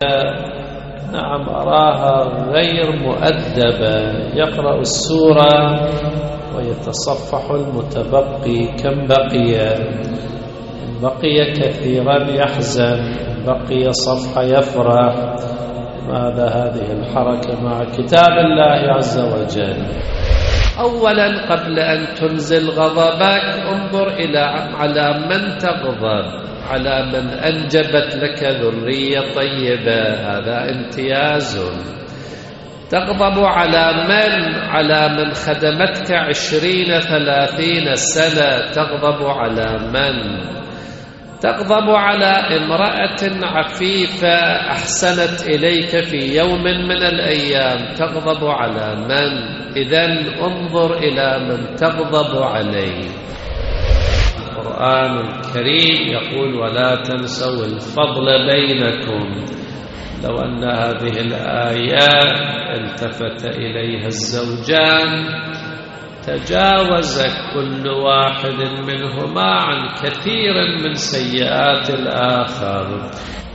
نعم أراها غير مؤدبة. يقرأ السورة ويتصفح المتبقي، كم بقي؟ بقي كثيرا يحزن، بقي صفحة يفرح. ماذا هذه الحركة مع كتاب الله عز وجل؟ أولا قبل أن تنزل غضبك انظر على من تغضب، على من أنجبت لك ذرية طيبة، هذا امتياز. تغضب على من خدمتك 20-30 سنة، تغضب على من؟ تغضب على امرأة عفيفة أحسنت إليك في يوم من الأيام، تغضب على من؟ إذن انظر إلى من تغضب عليه. القرآن الكريم يقول ولا تنسوا الفضل بينكم. لو أن هذه الآيات التفت إليها الزوجان تجاوز كل واحد منهما عن كثير من سيئات الآخر.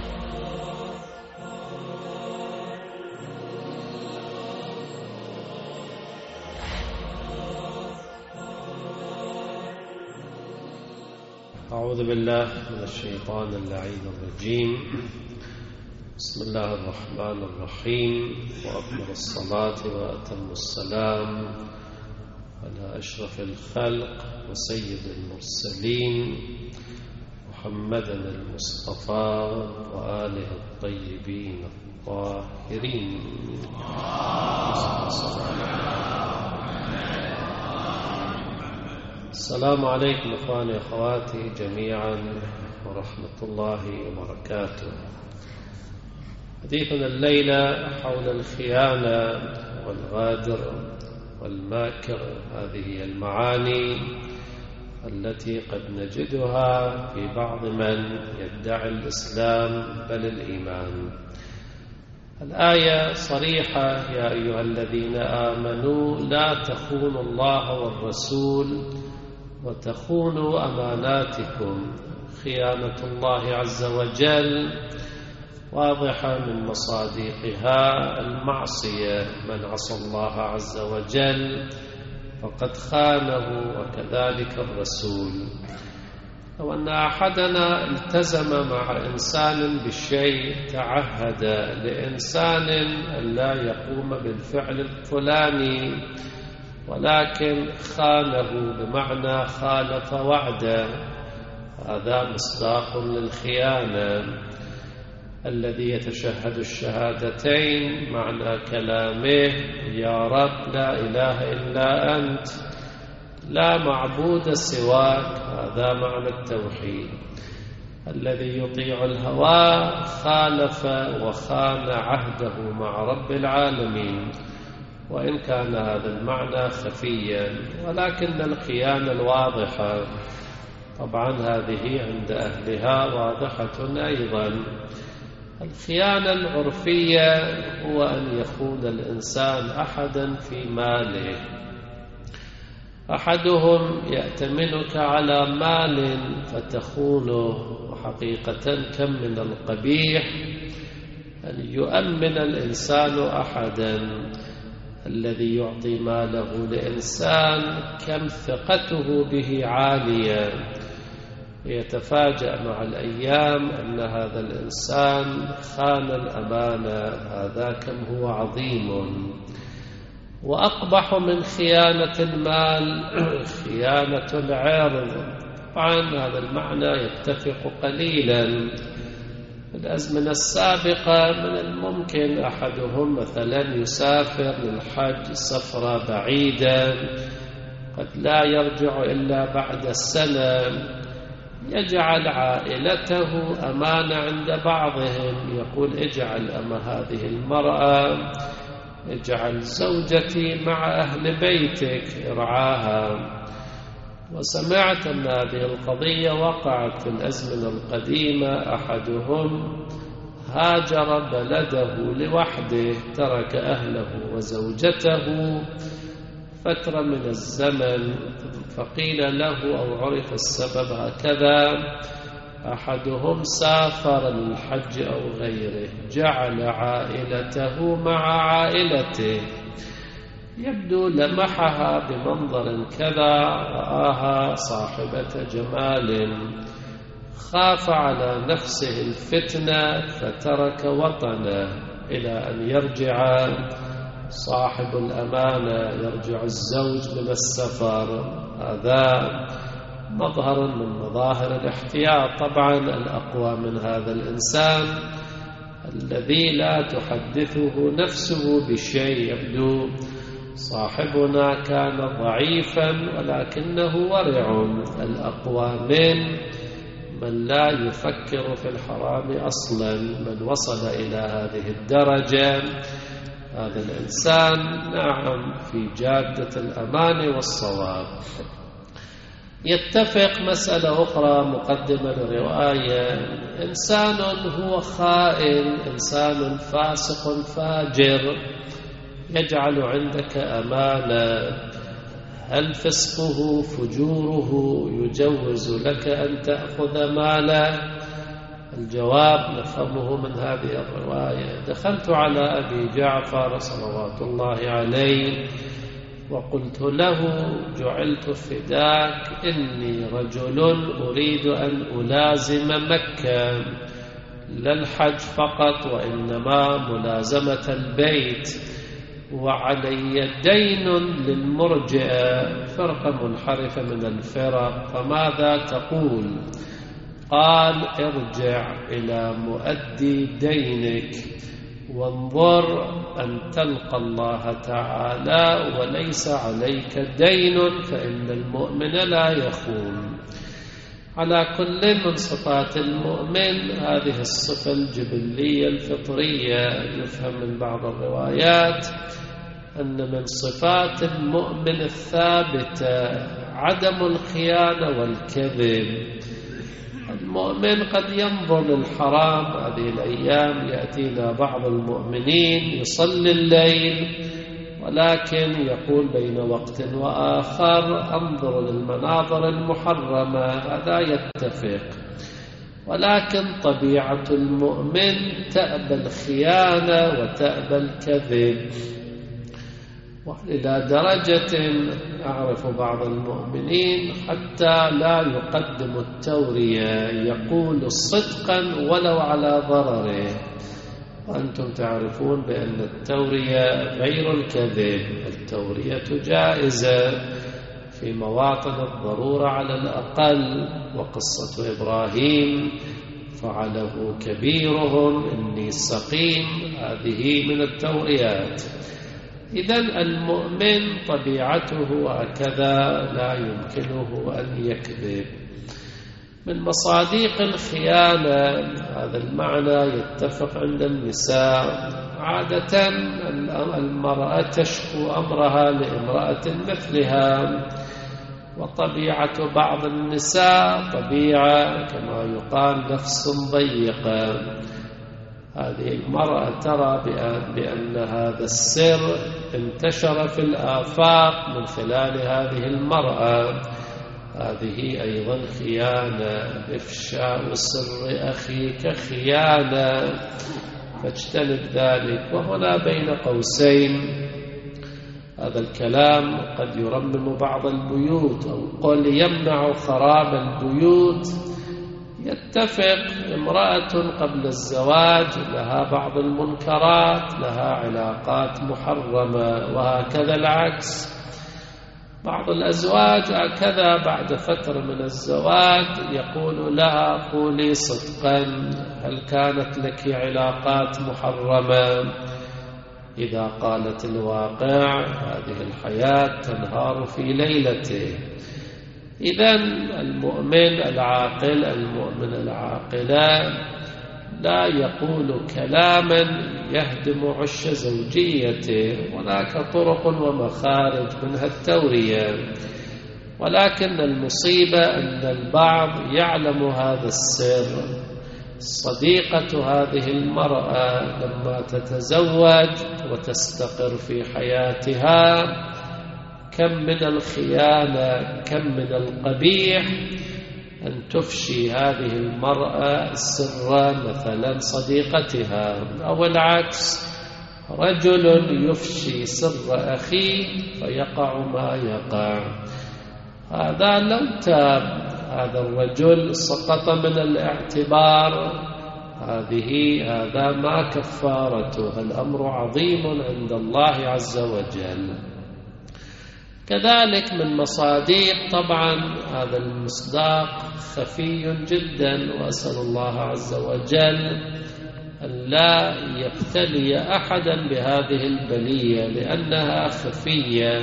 أعوذ بالله من الشيطان اللعين الرجيم. بسم الله الرحمن الرحيم، وأكمل الصلاة وأتم السلام على أشرف الخلق وسيد المرسلين محمد المصطفى وآله الطيبين الطاهرين. السلام عليكم إخواني وأخواتي جميعا ورحمة الله وبركاته. حديثنا الليلة حول الخيانة والغادر والماكر. هذه المعاني التي قد نجدها في بعض من يدعي الإسلام بل الإيمان. الآية صريحة: يا أيها الذين آمنوا لا تخونوا الله والرسول وتخونوا أماناتكم. خيانة الله عز وجل واضحة من مصادقها المعصية. من عصى الله عز وجل فقد خانه، وكذلك الرسول. لو أن أحدنا التزم مع إنسان بالشيء، تعهد لإنسان أن لا يقوم بالفعل الفلاني، ولكن خانه بمعنى خالف وعده، هذا مصداق للخيانة. الذي يتشهد الشهادتين معنى كلامه يا رب لا إله إلا أنت لا معبود سواك، هذا معنى التوحيد. الذي يطيع الهوى خالف وخان عهده مع رب العالمين، وإن كان هذا المعنى خفيا، ولكن الخيانة الواضحة طبعا هذه عند أهلها واضحة أيضا. الخيانة العرفية هو أن يخون الإنسان أحدا في ماله. أحدهم يأتمنك على مال فتخونه، وحقيقة كم من القبيح أن يؤمن الإنسان أحدا. الذي يعطي ماله لإنسان كم ثقته به عالية، يتفاجأ مع الأيام أن هذا الإنسان خان الأمانة، هذا كم هو عظيم. وأقبح من خيانة المال خيانة العرض. طبعا هذا المعنى يتفق قليلا. في الأزمنة السابقة من الممكن أحدهم مثلا يسافر للحج سفرة بعيدة، قد لا يرجع إلا بعد السنة، يجعل عائلته أمانة عند بعضهم، يقول اجعل هذه المرأة، اجعل زوجتي مع أهل بيتك ارعاها. وسمعت أن هذه القضية وقعت في الأزمنة القديمة. أحدهم هاجر بلده لوحده، ترك أهله وزوجته فترة من الزمن، فقيل له أو عرف السبب هكذا أحدهم سافر للحج أو غيره، جعل عائلته مع عائلته، يبدو لمحها بمنظر كذا، رآها صاحبة جمال، خاف على نفسه الفتنة فترك وطنه إلى أن يرجع صاحب الأمانة، يرجع الزوج من السفر. هذا مظهر من مظاهر الاحتياط. طبعا الأقوى من هذا الإنسان الذي لا تحدثه نفسه بشيء، يبدو صاحبنا كان ضعيفا ولكنه ورع. الأقوى من لا يفكر في الحرام أصلا، من وصل إلى هذه الدرجة، هذا الإنسان نعم في جادة الأمان والصواب. يتفق مسألة أخرى مقدمة للرواية، إنسان هو خائن، إنسان فاسق فاجر، يجعل عندك أمانة، هل فسقه فجوره يجوز لك أن تأخذ ماله؟ الجواب نفهمه من هذه الرواية. دخلت على أبي جعفر صلوات الله عليه وقلت له: جعلت فداك، إني رجل أريد أن ألازم مكة، لا الحج فقط وإنما ملازمة البيت، وعلي دين للمرجئة، فرقة منحرفة من الفرق، فماذا تقول؟ قال: ارجع إلى مؤدي دينك وانظر أن تلقى الله تعالى وليس عليك دين، فإن المؤمن لا يخون. على كل من صفات المؤمن هذه الصفة الجبلية الفطرية. يفهم من بعض الروايات أن من صفات المؤمن الثابتة عدم الخيانة والكذب. المؤمن قد ينظر للحرام. هذه الأيام يأتينا بعض المؤمنين يصلي الليل ولكن يقول بين وقت وآخر أنظر للمناظر المحرمة، هذا يتفق. ولكن طبيعة المؤمن تأبى الخيانة وتأبى الكذب، وإلى درجة أعرف بعض المؤمنين حتى لا يقدم التورية، يقول صدقا ولو على ضرره. وأنتم تعرفون بأن التورية غير الكذب، التورية جائزة في مواطن الضرورة على الأقل. وقصة إبراهيم فعله كبيرهم إني سقيم، هذه من التوريات. إذن المؤمن طبيعته هكذا، لا يمكنه أن يكذب. من مصاديق الخيانة هذا المعنى يتفق عند النساء. عادة المرأة تشكو أمرها لامرأة مثلها، وطبيعة بعض النساء طبيعة كما يقال نفس ضيقة. هذه المرأة ترى بأن هذا السر انتشر في الآفاق من خلال هذه المرأة، هذه أيضا خيانة. إفشاء سر أخيك خيانة، فاجتنب ذلك. وهنا بين قوسين هذا الكلام قد يرمم بعض البيوت أو قل يمنع خراب البيوت. يتفق امرأة قبل الزواج لها بعض المنكرات، لها علاقات محرمة، وهكذا العكس. بعض الأزواج هكذا بعد فترة من الزواج يقول لها: قولي صدقا، هل كانت لك علاقات محرمة؟ إذا قالت الواقع هذه الحياة تنهار في ليلته. إذن المؤمن العاقل، المؤمن العاقلة لا يقول كلاما يهدم عش زوجيته. هناك طرق ومخارج منها التورية، ولكن المصيبة أن البعض يعلم هذا السر. صديقة هذه المرأة لما تتزوج وتستقر في حياتها كم من الخيانة، كم من القبيح، أن تفشي هذه المرأة سر مثلا صديقتها، أو العكس، رجل يفشي سر أخيه فيقع ما يقع. هذا لو تاب هذا الرجل سقط من الاعتبار، هذا ما كفارته، الأمر عظيم عند الله عز وجل. كذلك من مصادق، طبعا هذا المصداق خفي جدا، وأسأل الله عز وجل أن لا يبتلي أحدا بهذه البلية لأنها خفية.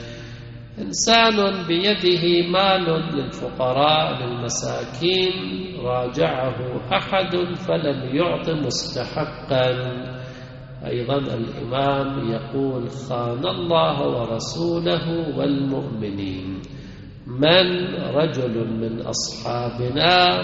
إنسان بيده مال للفقراء للمساكين، راجعه أحد فلم يعط مستحقا، أيضا الإمام يقول خان الله ورسوله والمؤمنين. من رجل من أصحابنا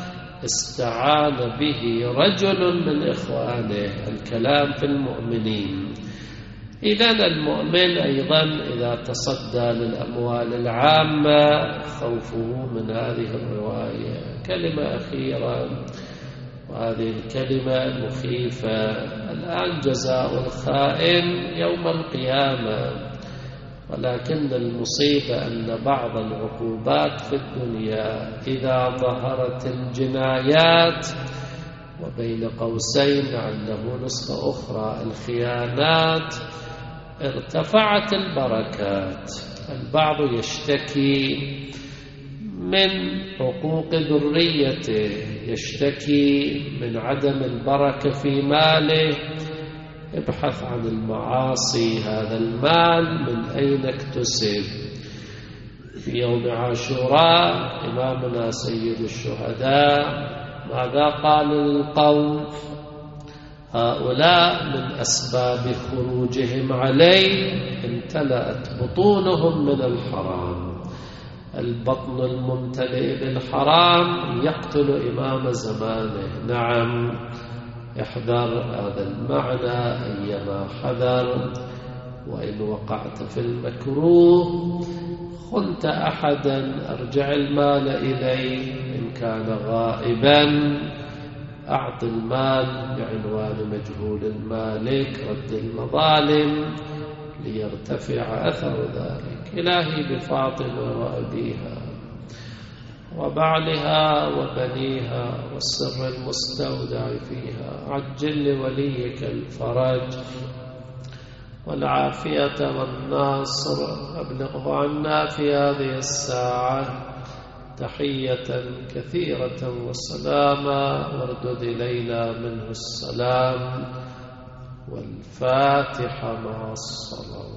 استعان به رجل من إخوانه، الكلام في المؤمنين. إذن المؤمن أيضا إذا تصدى للأموال العامة خوفه من هذه الرواية. كلمة أخيرة، وهذه الكلمة مخيفة. الآن جزاء الخائن يوم القيامة، ولكن المصيبة أن بعض العقوبات في الدنيا إذا ظهرت الجنايات، وبين قوسين عنده نسخة أخرى الخيانات، ارتفعت البركات. البعض يشتكي من حقوق ذريته، يشتكي من عدم البركة في ماله، ابحث عن المعاصي. هذا المال من أين اكتسب؟ في يوم عاشوراء إمامنا سيد الشهداء ماذا قال للقوم؟ هؤلاء من أسباب خروجهم عليه امتلأت بطونهم من الحرام. البطن الممتلئ بالحرام يقتل إمام زمانه. نعم، احذر هذا المعنى أيما حذر. وإن وقعت في المكروه خنت أحدا أرجع المال إليه، إن كان غائبا أعط المال بعنوان مجهول المالك، رد المظالم ليرتفع أثر ذلك. إلهي بفاطمة وأبيها وبعلها وبنيها والسر المستودع فيها، عجل لوليك الفرج والعافية والناصر، أبلغه عنا في هذه الساعة تحية كثيرة وسلاما، واردد إلينا منه السلام. والفاتحة مع الصلاة.